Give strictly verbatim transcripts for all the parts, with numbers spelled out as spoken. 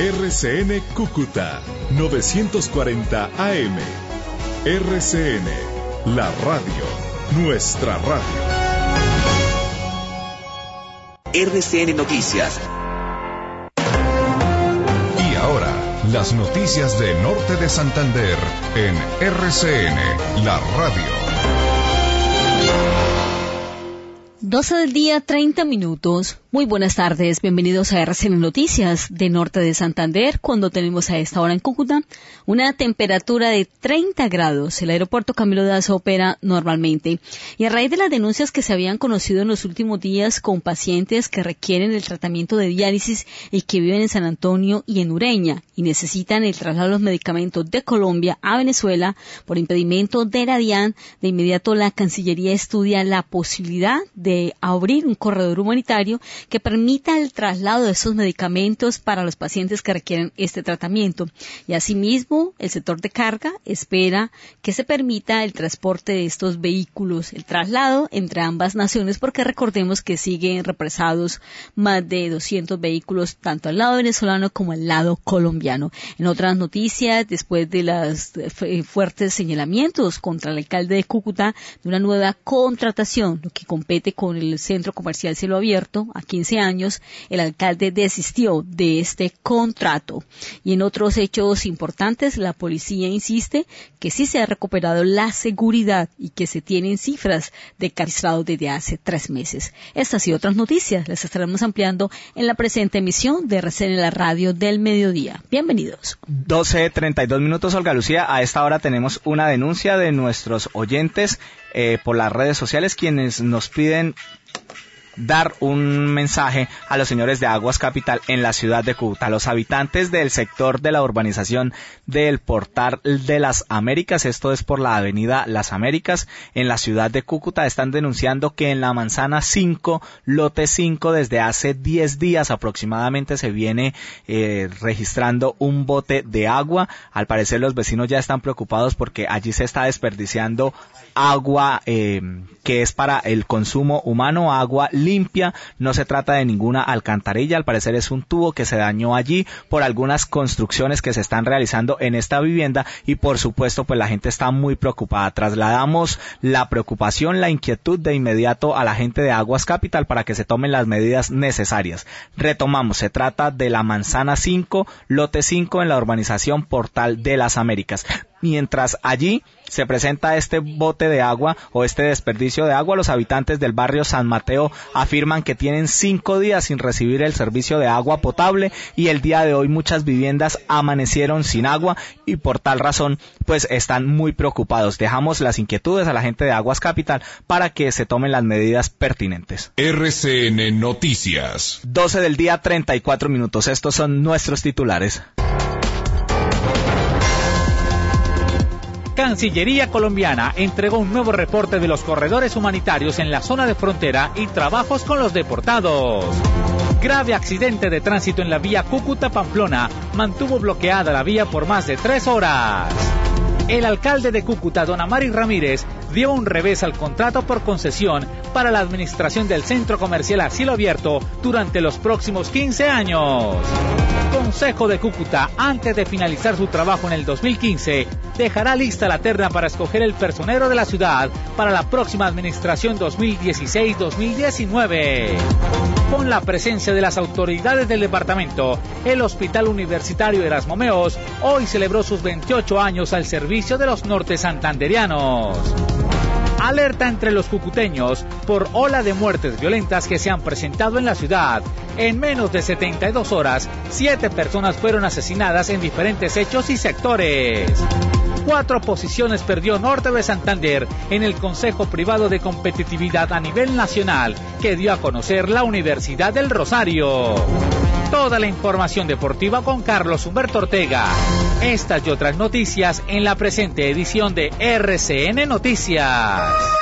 R C N Cúcuta novecientos cuarenta A M. R C N, la radio, nuestra radio. R C N Noticias. Y ahora, las noticias de Norte de Santander en R C N, la radio. doce del día, treinta minutos. Muy buenas tardes, bienvenidos a R C N Noticias de Norte de Santander, cuando tenemos a esta hora en Cúcuta una temperatura de treinta grados. El aeropuerto Camilo Daza opera normalmente. Y a raíz de las denuncias que se habían conocido en los últimos días con pacientes que requieren el tratamiento de diálisis y que viven en San Antonio y en Ureña y necesitan el traslado de los medicamentos de Colombia a Venezuela por impedimento de la DIAN, de inmediato la Cancillería estudia la posibilidad de abrir un corredor humanitario que permita el traslado de esos medicamentos para los pacientes que requieren este tratamiento. Y asimismo, el sector de carga espera que se permita el transporte de estos vehículos, el traslado entre ambas naciones, porque recordemos que siguen represados más de doscientos vehículos, tanto al lado venezolano como al lado colombiano. En otras noticias, después de los fuertes señalamientos contra el alcalde de Cúcuta de una nueva contratación, lo que compete con el Centro Comercial Cielo Abierto, a quince años, el alcalde desistió de este contrato. Y en otros hechos importantes, la policía insiste que sí se ha recuperado la seguridad y que se tienen cifras de registrados desde hace tres meses. Estas y otras noticias las estaremos ampliando en la presente emisión de R C N, la radio del mediodía. Bienvenidos. doce treinta y dos minutos, Olga Lucía. A esta hora tenemos una denuncia de nuestros oyentes eh, por las redes sociales, quienes nos piden dar un mensaje a los señores de Aguas Capital en la ciudad de Cúcuta. Los habitantes del sector de la urbanización del Portal de las Américas, esto es por la avenida Las Américas, en la ciudad de Cúcuta, están denunciando que en la manzana cinco, lote cinco, desde hace diez días aproximadamente se viene eh, registrando un bote de agua. Al parecer los vecinos ya están preocupados porque allí se está desperdiciando agua eh, que es para el consumo humano, agua limpia. No se trata de ninguna alcantarilla, al parecer es un tubo que se dañó allí por algunas construcciones que se están realizando en esta vivienda y por supuesto pues la gente está muy preocupada. Trasladamos la preocupación, la inquietud de inmediato a la gente de Aguas Capital para que se tomen las medidas necesarias. Retomamos, se trata de la manzana cinco, lote cinco, en la urbanización Portal de las Américas. Mientras allí se presenta este bote de agua o este desperdicio de agua, los habitantes del barrio San Mateo afirman que tienen cinco días sin recibir el servicio de agua potable y el día de hoy muchas viviendas amanecieron sin agua y por tal razón pues están muy preocupados. Dejamos las inquietudes a la gente de Aguas Capital para que se tomen las medidas pertinentes. R C N Noticias. doce del día, treinta y cuatro minutos. Estos son nuestros titulares. Cancillería colombiana entregó un nuevo reporte de los corredores humanitarios en la zona de frontera y trabajos con los deportados. Grave accidente de tránsito en la vía Cúcuta-Pamplona mantuvo bloqueada la vía por más de tres horas. El alcalde de Cúcuta, don Amari Ramírez, dio un revés al contrato por concesión para la administración del Centro Comercial a Cielo Abierto durante los próximos quince años. Consejo de Cúcuta, antes de finalizar su trabajo en el dos mil quince, dejará lista la terna para escoger el personero de la ciudad para la próxima administración dos mil dieciséis dos mil diecinueve. Con la presencia de las autoridades del departamento, el Hospital Universitario Erasmo Meos hoy celebró sus veintiocho años al servicio de los norte santanderianos. Alerta entre los cucuteños por ola de muertes violentas que se han presentado en la ciudad. En menos de setenta y dos horas, siete personas fueron asesinadas en diferentes hechos y sectores. Cuatro posiciones perdió Norte de Santander en el Consejo Privado de Competitividad a nivel nacional que dio a conocer la Universidad del Rosario. Toda la información deportiva con Carlos Humberto Ortega. Estas y otras noticias en la presente edición de R C N Noticias.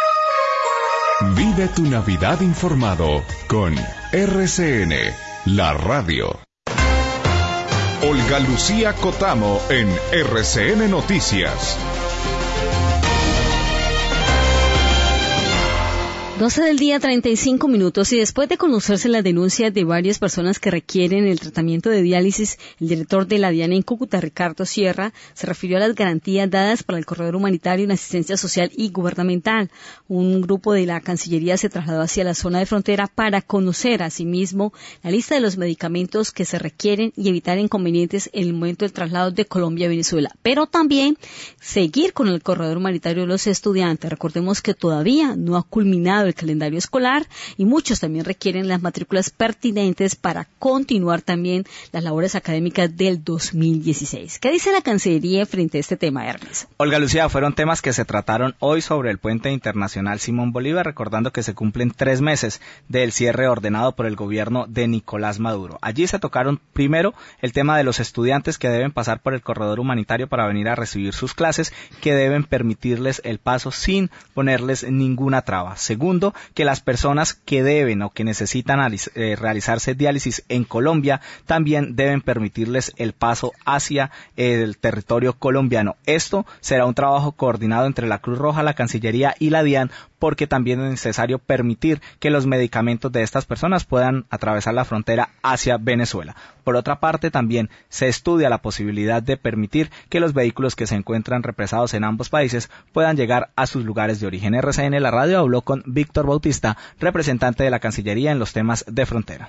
Vive tu Navidad informado con R C N, la radio. Olga Lucía Cotamo en R C N Noticias. doce del día, treinta y cinco minutos, y después de conocerse la denuncia de varias personas que requieren el tratamiento de diálisis, el director de la DIAN en Cúcuta, Ricardo Sierra, se refirió a las garantías dadas para el corredor humanitario en asistencia social y gubernamental. Un grupo de la Cancillería se trasladó hacia la zona de frontera para conocer asimismo la lista de los medicamentos que se requieren y evitar inconvenientes en el momento del traslado de Colombia a Venezuela, pero también seguir con el corredor humanitario de los estudiantes. Recordemos que todavía no ha culminado el calendario escolar y muchos también requieren las matrículas pertinentes para continuar también las labores académicas del dos mil dieciséis. ¿Qué dice la Cancillería frente a este tema, Hermes? Olga Lucía, fueron temas que se trataron hoy sobre el puente internacional Simón Bolívar, recordando que se cumplen tres meses del cierre ordenado por el gobierno de Nicolás Maduro. Allí se tocaron primero el tema de los estudiantes que deben pasar por el corredor humanitario para venir a recibir sus clases, que deben permitirles el paso sin ponerles ninguna traba. Segundo, que las personas que deben o que necesitan eh, realizarse diálisis en Colombia también deben permitirles el paso hacia el territorio colombiano. Esto será un trabajo coordinado entre la Cruz Roja, la Cancillería y la DIAN, porque también es necesario permitir que los medicamentos de estas personas puedan atravesar la frontera hacia Venezuela. Por otra parte, también se estudia la posibilidad de permitir que los vehículos que se encuentran represados en ambos países puedan llegar a sus lugares de origen. R C N La Radio habló con Víctor Bautista, representante de la Cancillería en los temas de frontera.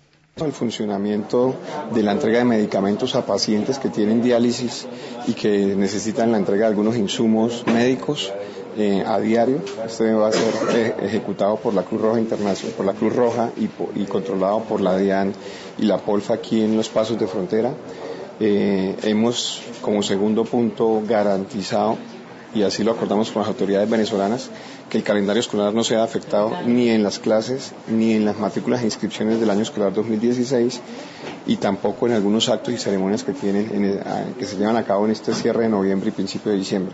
El funcionamiento de la entrega de medicamentos a pacientes que tienen diálisis y que necesitan la entrega de algunos insumos médicos eh, a diario. Este va a ser eh, ejecutado por la Cruz Roja Internacional, por la Cruz Roja y, y controlado por la DIAN y la Polfa aquí en los pasos de frontera. Eh, hemos, como segundo punto, garantizado, y así lo acordamos con las autoridades venezolanas, que el calendario escolar no sea afectado ni en las clases ni en las matrículas e inscripciones del año escolar dos mil dieciséis y tampoco en algunos actos y ceremonias que tienen en el, que se llevan a cabo en este cierre de noviembre y principio de diciembre.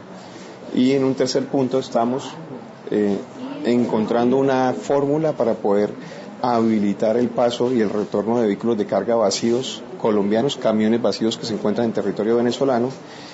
Y en un tercer punto estamos eh, encontrando una fórmula para poder habilitar el paso y el retorno de vehículos de carga vacíos colombianos, camiones vacíos que se encuentran en territorio venezolano,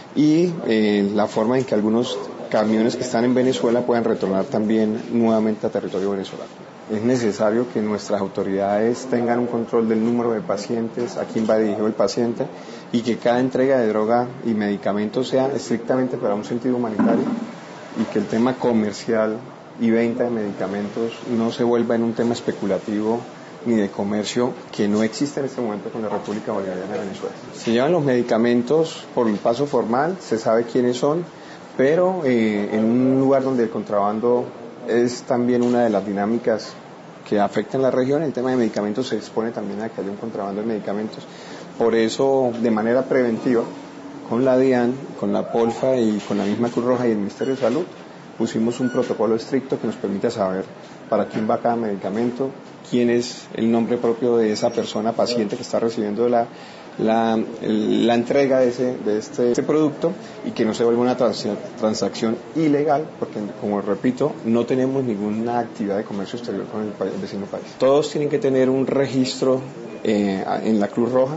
y eh, la forma en que algunos camiones que están en Venezuela puedan retornar también nuevamente a territorio venezolano. Es necesario que nuestras autoridades tengan un control del número de pacientes, a quién va dirigido el paciente, y que cada entrega de droga y medicamentos sea estrictamente para un sentido humanitario, y que el tema comercial y venta de medicamentos no se vuelva en un tema especulativo ni de comercio que no existe en este momento con la República Bolivariana de Venezuela. Se llevan los medicamentos por el paso formal, se sabe quiénes son, pero eh, en un lugar donde el contrabando es también una de las dinámicas que afectan la región, el tema de medicamentos se expone también a que haya un contrabando de medicamentos. Por eso, de manera preventiva, con la DIAN, con la Polfa y con la misma Cruz Roja y el Ministerio de Salud, pusimos un protocolo estricto que nos permite saber para quién va cada medicamento, quién es el nombre propio de esa persona paciente que está recibiendo la, la, la entrega de, ese, de este, este producto, y que no se vuelva una trans, transacción ilegal, porque, como repito, no tenemos ninguna actividad de comercio exterior con el, país, el vecino país. Todos tienen que tener un registro eh, en la Cruz Roja.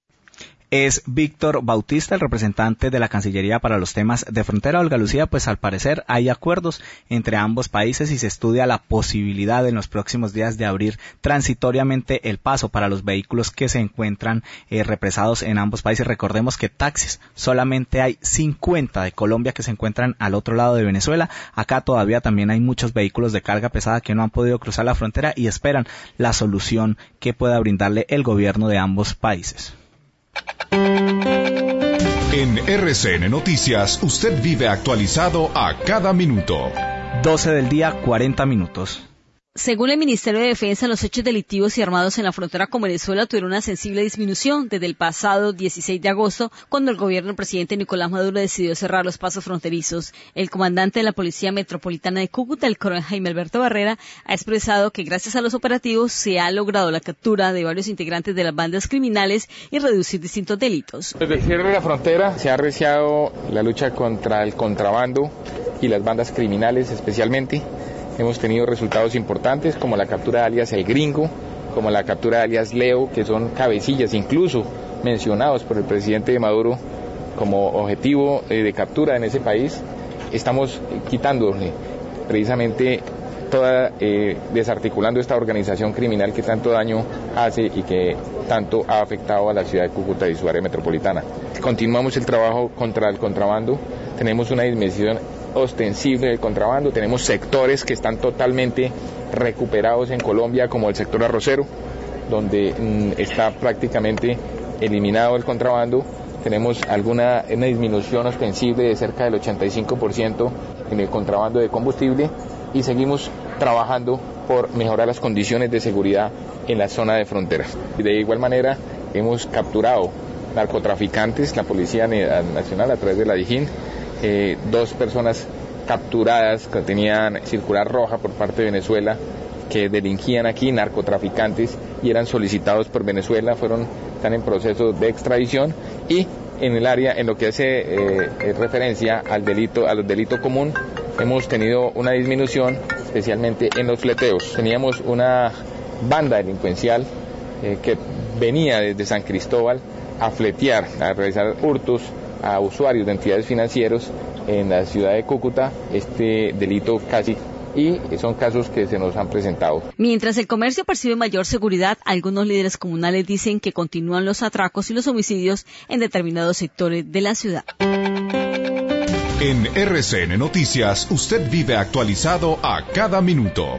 Es Víctor Bautista, el representante de la Cancillería para los temas de frontera. Olga Lucía, pues al parecer hay acuerdos entre ambos países y se estudia la posibilidad en los próximos días de abrir transitoriamente el paso para los vehículos que se encuentran eh, represados en ambos países. Recordemos que taxis solamente hay cincuenta de Colombia que se encuentran al otro lado de Venezuela. Acá todavía también hay muchos vehículos de carga pesada que no han podido cruzar la frontera y esperan la solución que pueda brindarle el gobierno de ambos países. En R C N Noticias, usted vive actualizado a cada minuto. doce del día, cuarenta minutos. Según el Ministerio de Defensa, los hechos delictivos y armados en la frontera con Venezuela tuvieron una sensible disminución desde el pasado dieciséis de agosto, cuando el gobierno del presidente Nicolás Maduro decidió cerrar los pasos fronterizos. El comandante de la Policía Metropolitana de Cúcuta, el coronel Jaime Alberto Barrera, ha expresado que gracias a los operativos se ha logrado la captura de varios integrantes de las bandas criminales y reducir distintos delitos. Desde el cierre de la frontera se ha arreciado la lucha contra el contrabando y las bandas criminales especialmente. Hemos tenido resultados importantes como la captura de alias El Gringo, como la captura de alias Leo, que son cabecillas incluso mencionados por el presidente Maduro como objetivo de captura en ese país. Estamos quitándole precisamente toda eh, desarticulando esta organización criminal que tanto daño hace y que tanto ha afectado a la ciudad de Cúcuta y su área metropolitana. Continuamos el trabajo contra el contrabando, tenemos una disminución ostensible del contrabando, tenemos sectores que están totalmente recuperados en Colombia, como el sector arrocero, donde mmm, está prácticamente eliminado el contrabando. Tenemos alguna una disminución ostensible de cerca del ochenta y cinco por ciento en el contrabando de combustible y seguimos trabajando por mejorar las condiciones de seguridad en la zona de frontera. De igual manera hemos capturado narcotraficantes, la Policía Nacional a través de la DIJÍN, eh, dos personas capturadas que tenían circular roja por parte de Venezuela, que delinquían aquí, narcotraficantes, y eran solicitados por Venezuela, fueron están en proceso de extradición. Y en el área, en lo que hace eh, referencia al delito, al delito común, hemos tenido una disminución, especialmente en los fleteos. Teníamos una banda delincuencial eh, que venía desde San Cristóbal a fletear, a realizar hurtos a usuarios de entidades financieras en la ciudad de Cúcuta. Este delito casi y son casos que se nos han presentado. Mientras el comercio percibe mayor seguridad, algunos líderes comunales dicen que continúan los atracos y los homicidios en determinados sectores de la ciudad. En R C N Noticias, usted vive actualizado a cada minuto.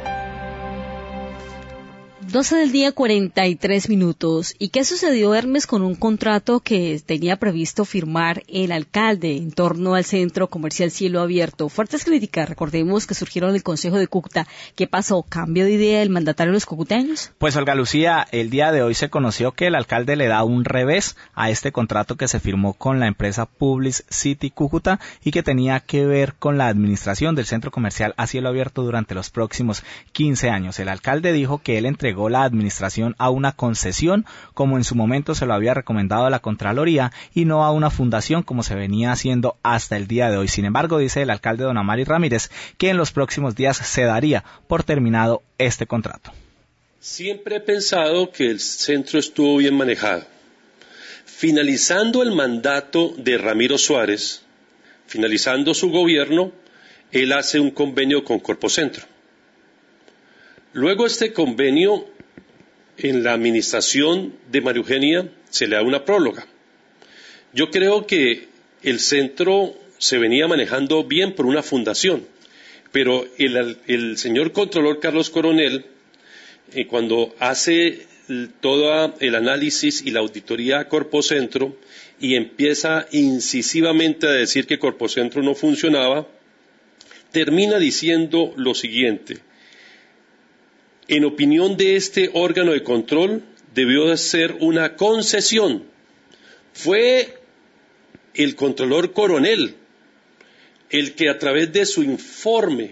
doce del día, cuarenta y tres minutos. ¿Y qué sucedió, Hermes, con un contrato que tenía previsto firmar el alcalde en torno al centro comercial Cielo Abierto? Fuertes críticas, recordemos, que surgieron del Consejo de Cúcuta. ¿Qué pasó? ¿Cambio de idea del mandatario de los cucuteños? Pues, Olga Lucía, el día de hoy se conoció que el alcalde le da un revés a este contrato que se firmó con la empresa Public City Cúcuta y que tenía que ver con la administración del centro comercial a Cielo Abierto durante los próximos quince años. El alcalde dijo que él entregó la administración a una concesión, como en su momento se lo había recomendado a la Contraloría, y no a una fundación como se venía haciendo hasta el día de hoy. Sin embargo, dice el alcalde don Amaris Ramírez que en los próximos días se daría por terminado este contrato. Siempre he pensado que el centro estuvo bien manejado. Finalizando el mandato de Ramiro Suárez, finalizando su gobierno, él hace un convenio con Corpocentro. Luego este convenio, en la administración de María Eugenia, se le da una próloga. Yo creo que el centro se venía manejando bien por una fundación, pero el, el señor Contralor Carlos Coronel, eh, cuando hace todo el análisis y la auditoría a Corpocentro y empieza incisivamente a decir que Corpocentro no funcionaba, termina diciendo lo siguiente: en opinión de este órgano de control, debió de ser una concesión. Fue el Contralor Coronel el que a través de su informe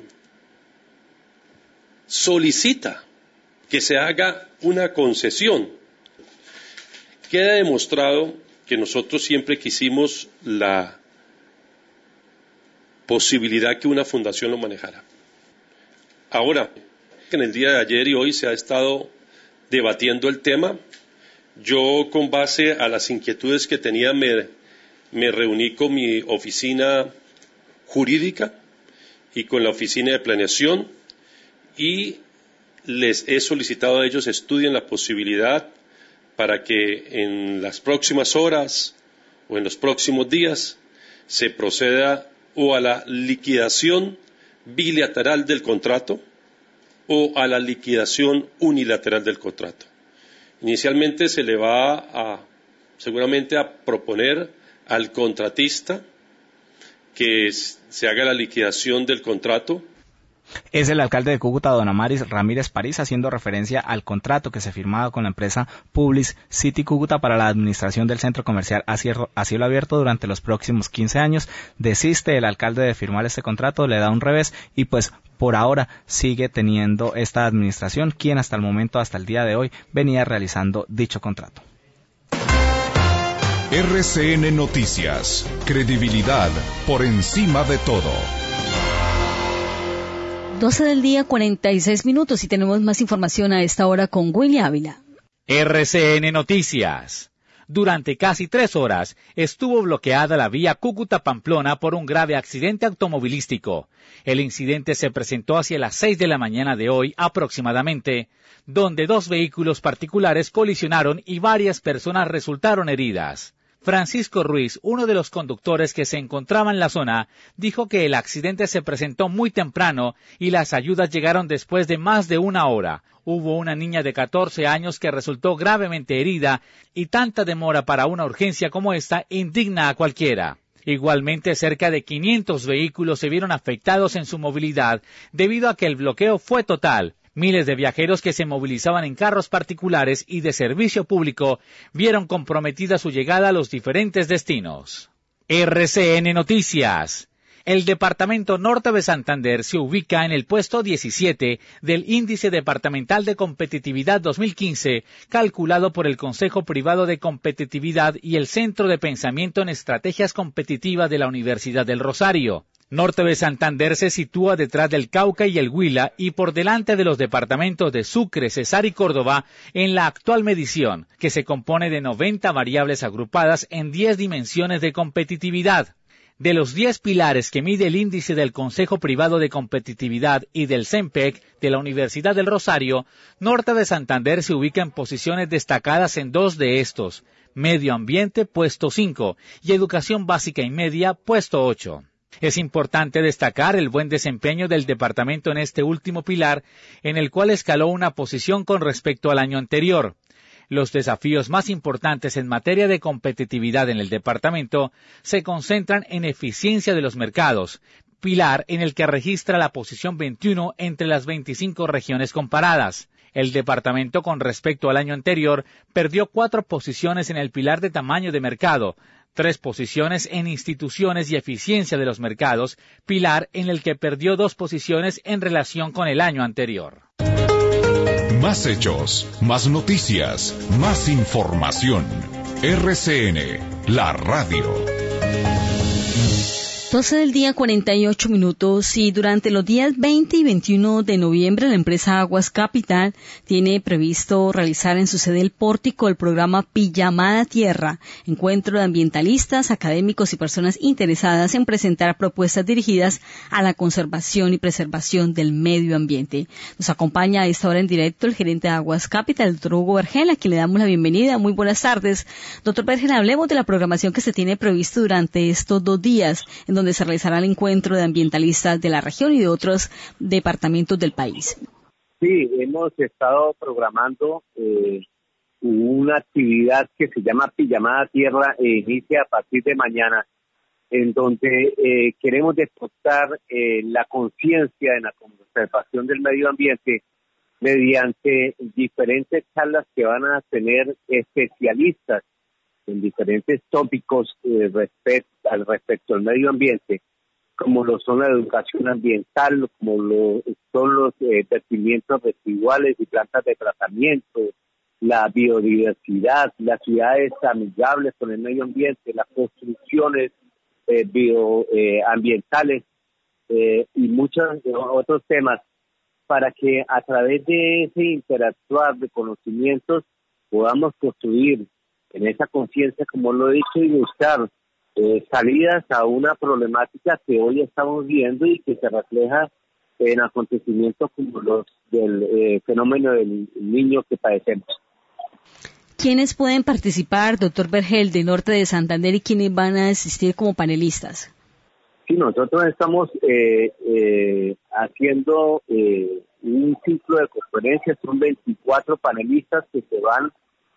solicita que se haga una concesión. Queda demostrado que nosotros siempre quisimos la posibilidad que una fundación lo manejara. Ahora, en el día de ayer y hoy se ha estado debatiendo el tema. Yo, con base a las inquietudes que tenía, me, me reuní con mi oficina jurídica y con la oficina de planeación y les he solicitado a ellos estudien la posibilidad para que en las próximas horas o en los próximos días se proceda o a la liquidación bilateral del contrato o a la liquidación unilateral del contrato. Inicialmente se le va a, seguramente, a proponer al contratista que se haga la liquidación del contrato. Es el alcalde de Cúcuta, don Amaris Ramírez París, haciendo referencia al contrato que se firmaba con la empresa Public City Cúcuta para la administración del centro comercial a cielo, a cielo abierto durante los próximos quince años. Desiste el alcalde de firmar este contrato, le da un revés y pues por ahora sigue teniendo esta administración, quien hasta el momento, hasta el día de hoy, venía realizando dicho contrato. R C N Noticias, credibilidad por encima de todo. doce del día, cuarenta y seis minutos, y tenemos más información a esta hora con Willy Ávila. R C N Noticias. Durante casi tres horas estuvo bloqueada la vía Cúcuta-Pamplona por un grave accidente automovilístico. El incidente se presentó hacia las seis de la mañana de hoy aproximadamente, donde dos vehículos particulares colisionaron y varias personas resultaron heridas. Francisco Ruiz, uno de los conductores que se encontraba en la zona, dijo que el accidente se presentó muy temprano y las ayudas llegaron después de más de una hora. Hubo una niña de catorce años que resultó gravemente herida y tanta demora para una urgencia como esta indigna a cualquiera. Igualmente, cerca de quinientos vehículos se vieron afectados en su movilidad debido a que el bloqueo fue total. Miles de viajeros que se movilizaban en carros particulares y de servicio público vieron comprometida su llegada a los diferentes destinos. R C N Noticias. El Departamento Norte de Santander se ubica en el puesto diecisiete del Índice Departamental de Competitividad dos mil quince, calculado por el Consejo Privado de Competitividad y el Centro de Pensamiento en Estrategias Competitivas de la Universidad del Rosario. Norte de Santander se sitúa detrás del Cauca y el Huila y por delante de los departamentos de Sucre, Cesar y Córdoba en la actual medición, que se compone de noventa variables agrupadas en diez dimensiones de competitividad. De los diez pilares que mide el índice del Consejo Privado de Competitividad y del CEMPEC de la Universidad del Rosario, Norte de Santander se ubica en posiciones destacadas en dos de estos: Medio Ambiente, puesto cinco, y Educación Básica y Media, puesto ocho. Es importante destacar el buen desempeño del departamento en este último pilar, en el cual escaló una posición con respecto al año anterior. Los desafíos más importantes en materia de competitividad en el departamento se concentran en eficiencia de los mercados, pilar en el que registra la posición veintiuno entre las veinticinco regiones comparadas. El departamento con respecto al año anterior perdió cuatro posiciones en el pilar de tamaño de mercado, tres posiciones en instituciones y eficiencia de los mercados, pilar en el que perdió dos posiciones en relación con el año anterior. Más hechos, más noticias, más información. R C N, la radio. doce del día, cuarenta y ocho minutos, y durante los días veinte y veintiuno de noviembre la empresa Aguas Capital tiene previsto realizar en su sede El Pórtico el programa Pijamada Tierra, encuentro de ambientalistas, académicos y personas interesadas en presentar propuestas dirigidas a la conservación y preservación del medio ambiente. Nos acompaña a esta hora en directo el gerente de Aguas Capital, el doctor Hugo Vergel, a quien le damos la bienvenida. Muy buenas tardes. Doctor Vergel, hablemos de la programación que se tiene previsto durante estos dos días, en donde se realizará el encuentro de ambientalistas de la región y de otros departamentos del país. Sí, hemos estado programando eh, una actividad que se llama Pijamada Tierra e inicia a partir de mañana, en donde eh, queremos despertar eh, la conciencia en la conservación del medio ambiente mediante diferentes charlas que van a tener especialistas en diferentes tópicos eh, respecto, al respecto al medio ambiente, como lo son la educación ambiental, como lo son los eh, vertimientos residuales y plantas de tratamiento, la biodiversidad, las ciudades amigables con el medio ambiente, las construcciones eh, bioambientales eh, eh, y muchos otros temas, para que a través de ese interactuar de conocimientos podamos construir en esa conciencia, como lo he dicho, y buscar eh, salidas a una problemática que hoy estamos viendo y que se refleja en acontecimientos como los del eh, fenómeno del niño que padecemos. ¿Quiénes pueden participar, doctor Vergel, de Norte de Santander, y quiénes van a asistir como panelistas? Sí, nosotros estamos eh, eh, haciendo eh, un ciclo de conferencias, son veinticuatro panelistas que se van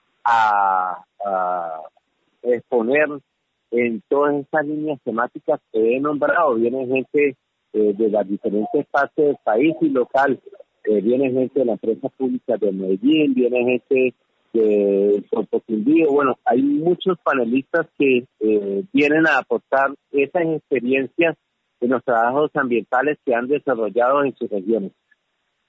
a, a exponer en todas estas líneas temáticas que he nombrado. Viene gente eh, de las diferentes partes del país y local, eh, viene gente de la empresa pública de Medellín, viene gente de Puerto Quindío. Bueno, hay muchos panelistas que eh, vienen a aportar esas experiencias en los trabajos ambientales que han desarrollado en sus regiones.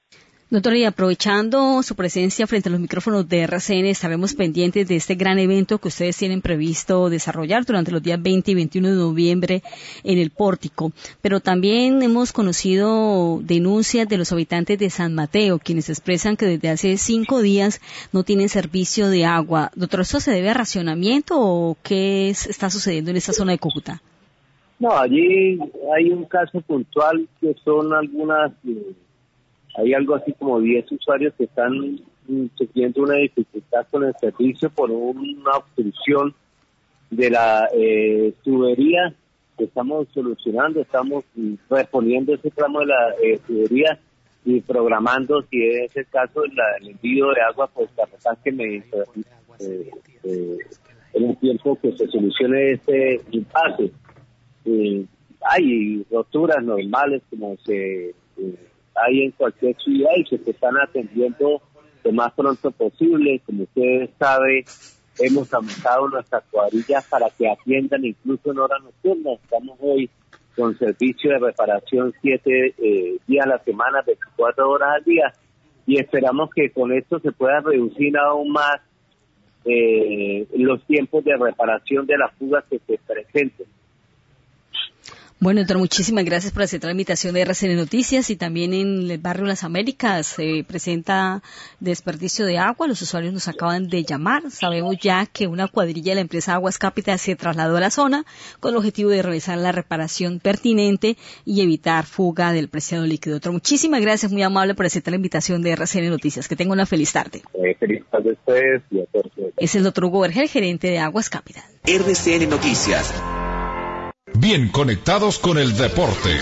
Doctor, y aprovechando su presencia frente a los micrófonos de R C N, estaremos pendientes de este gran evento que ustedes tienen previsto desarrollar durante los días veinte y veintiuno de noviembre en el Pórtico. Pero también hemos conocido denuncias de los habitantes de San Mateo, quienes expresan que desde hace cinco días no tienen servicio de agua. Doctor, ¿esto se debe a racionamiento o qué es, está sucediendo en esta zona de Cúcuta? No, allí hay un caso puntual que son algunas... Eh, Hay algo así como diez usuarios que están sufriendo una dificultad con el servicio por una obstrucción de la eh, tubería que estamos solucionando, estamos reponiendo ese tramo de la eh, tubería y programando, si es el caso, la, el envío de agua, pues para que me eh, eh, en un tiempo que se solucione este impasse. Eh, hay roturas normales como se... Eh, hay en cualquier ciudad y que se están atendiendo lo más pronto posible. Como ustedes saben, hemos aumentado nuestras cuadrillas para que atiendan incluso en horas nocturnas. Estamos hoy con servicio de reparación siete eh, días a la semana, veinticuatro horas al día, y esperamos que con esto se pueda reducir aún más eh, los tiempos de reparación de las fugas que se presenten. Bueno, doctor, muchísimas gracias por aceptar la invitación de R C N Noticias. Y también en el barrio Las Américas se eh, presenta desperdicio de agua. Los usuarios nos acaban de llamar. Sabemos ya que una cuadrilla de la empresa Aguas Capital se trasladó a la zona con el objetivo de realizar la reparación pertinente y evitar fuga del preciado líquido. Doctor, muchísimas gracias, muy amable por aceptar la invitación de R C N Noticias. Que tenga una feliz tarde. Eh, feliz tarde a ustedes y a todos. Es el doctor Hugo Vergel, gerente de Aguas Capital. R C N Noticias. Bien conectados con el deporte.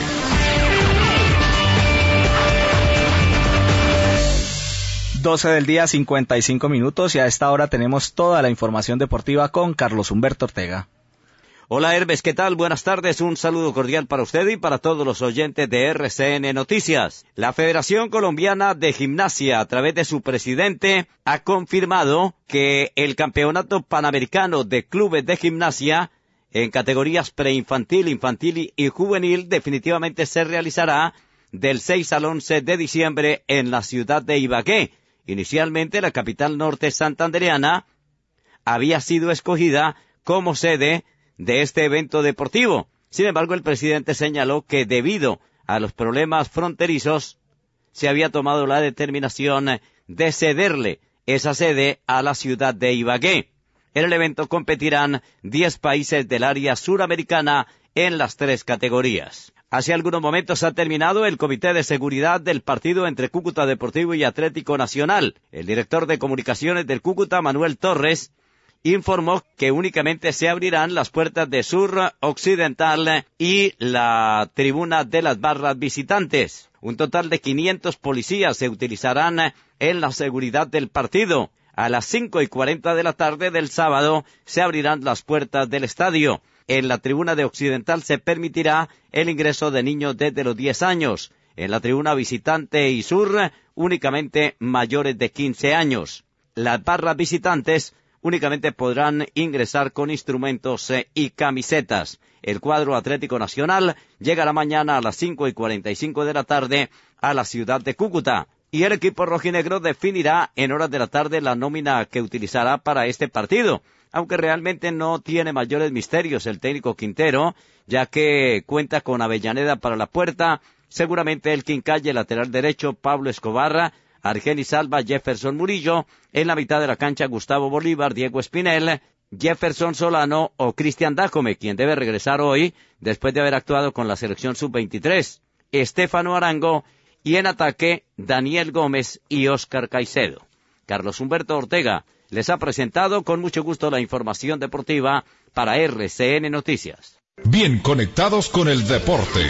doce del día, cincuenta y cinco minutos, y a esta hora tenemos toda la información deportiva con Carlos Humberto Ortega. Hola Hermes, ¿qué tal? Buenas tardes, un saludo cordial para usted y para todos los oyentes de R C N Noticias. La Federación Colombiana de Gimnasia, a través de su presidente, ha confirmado que el Campeonato Panamericano de Clubes de Gimnasia en categorías preinfantil, infantil y juvenil definitivamente se realizará del seis al once de diciembre en la ciudad de Ibagué. Inicialmente la capital norte santandereana había sido escogida como sede de este evento deportivo. Sin embargo, el presidente señaló que debido a los problemas fronterizos se había tomado la determinación de cederle esa sede a la ciudad de Ibagué. En el evento competirán diez países del área suramericana en las tres categorías. Hace algunos momentos ha terminado el comité de seguridad del partido entre Cúcuta Deportivo y Atlético Nacional. El director de comunicaciones del Cúcuta, Manuel Torres, informó que únicamente se abrirán las puertas de Sur Occidental y la tribuna de las barras visitantes. Un total de quinientos policías se utilizarán en la seguridad del partido. A las cinco y cuarenta de la tarde del sábado se abrirán las puertas del estadio. En la tribuna de Occidental se permitirá el ingreso de niños desde los diez años. En la tribuna visitante y sur, únicamente mayores de quince años. Las barras visitantes únicamente podrán ingresar con instrumentos y camisetas. El cuadro Atlético Nacional llegará mañana a las cinco y cuarenta y cinco de la tarde a la ciudad de Cúcuta. Y el equipo rojinegro definirá en horas de la tarde la nómina que utilizará para este partido, aunque realmente no tiene mayores misterios el técnico Quintero, ya que cuenta con Avellaneda para la puerta, seguramente el Quincalle, lateral derecho, Pablo Escobar, Argenis Alba, Jefferson Murillo, en la mitad de la cancha Gustavo Bolívar, Diego Espinel, Jefferson Solano o Cristian Dájome, quien debe regresar hoy después de haber actuado con la selección sub veintitrés, Estefano Arango, y en ataque, Daniel Gómez y Óscar Caicedo. Carlos Humberto Ortega les ha presentado con mucho gusto la información deportiva para R C N Noticias. Bien conectados con el deporte.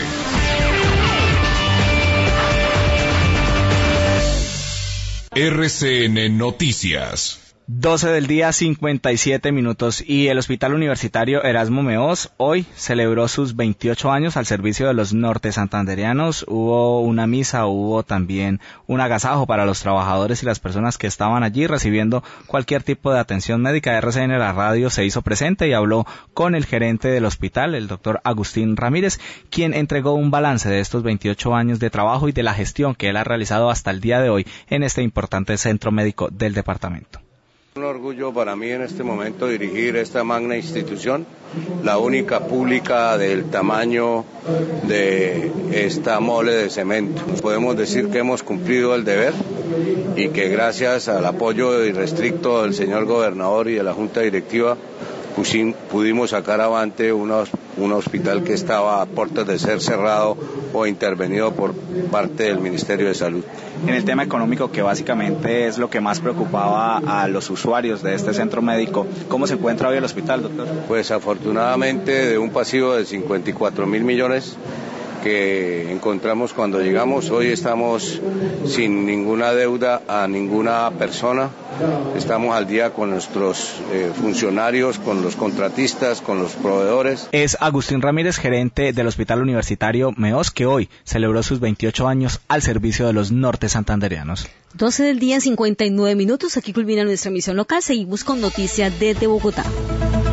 R C N Noticias. doce del día, cincuenta y siete minutos, y el Hospital Universitario Erasmo Meós hoy celebró sus veintiocho años al servicio de los norte santanderianos. Hubo una misa, hubo también un agasajo para los trabajadores y las personas que estaban allí recibiendo cualquier tipo de atención médica. R C N La Radio se hizo presente y habló con el gerente del hospital, el doctor Agustín Ramírez, quien entregó un balance de estos veintiocho años de trabajo y de la gestión que él ha realizado hasta el día de hoy en este importante centro médico del departamento. Un orgullo para mí en este momento dirigir esta magna institución, la única pública del tamaño de esta mole de cemento. Podemos decir que hemos cumplido el deber y que gracias al apoyo irrestricto del señor gobernador y de la Junta Directiva pudimos sacar avante unos, un hospital que estaba a puertas de ser cerrado o intervenido por parte del Ministerio de Salud. En el tema económico, que básicamente es lo que más preocupaba a los usuarios de este centro médico, ¿cómo se encuentra hoy el hospital, doctor? Pues afortunadamente de un pasivo de cincuenta y cuatro mil millones que encontramos cuando llegamos, hoy estamos sin ninguna deuda a ninguna persona, estamos al día con nuestros eh, funcionarios, con los contratistas, con los proveedores. Es Agustín Ramírez, gerente del Hospital Universitario Meós, que hoy celebró sus veintiocho años al servicio de los norte santanderianos. doce del día, cincuenta y nueve minutos, aquí culmina nuestra emisión local, seguimos con noticias desde Bogotá.